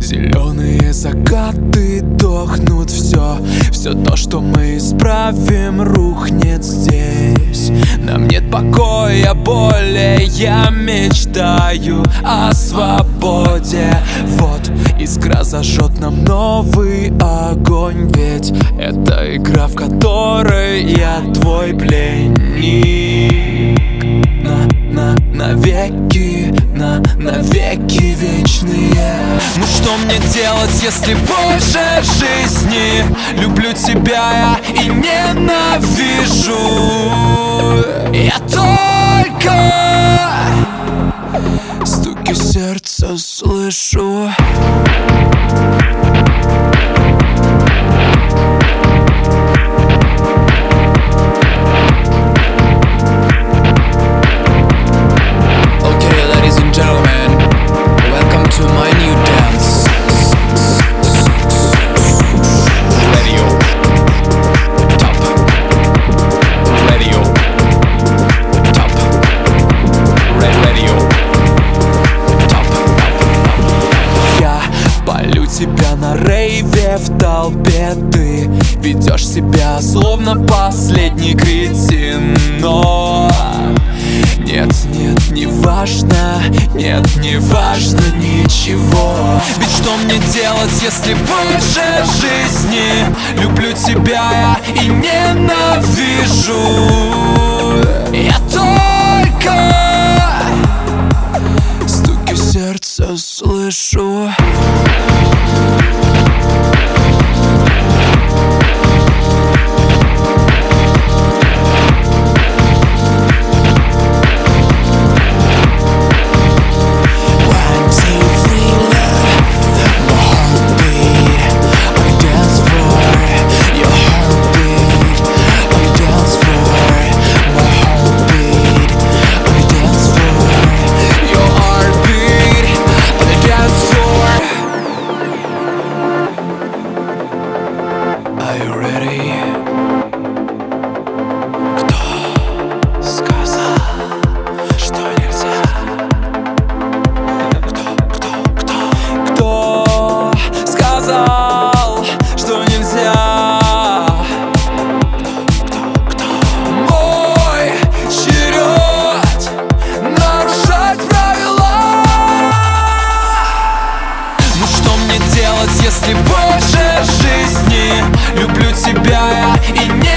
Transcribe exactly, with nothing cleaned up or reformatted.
Зеленые закаты дохнут все. Все то, что мы исправим, рухнет здесь. Нам нет покоя более, я мечтаю о свободе. Вот искра зажжет нам новый огонь. Ведь это игра, в которой я твой пленник. На, на, навеки, на, навеки вечные. Ну что мне делать, если больше жизни люблю тебя я и ненавижу? Я только стуки сердца слышу. Тебя на рейве в толпе, ты ведешь себя словно последний кретин. Но нет, нет, не важно, нет, не важно ничего. Ведь что мне делать, если больше жизни люблю тебя я и ненавижу? Я только стуки сердца слышу. Are you ready? Кто сказал, что нельзя? Кто, кто, кто? Кто сказал, что нельзя? Кто, кто, кто? Мой черед нарушать правила. Ну что мне делать, если больше жизни люблю тебя я и не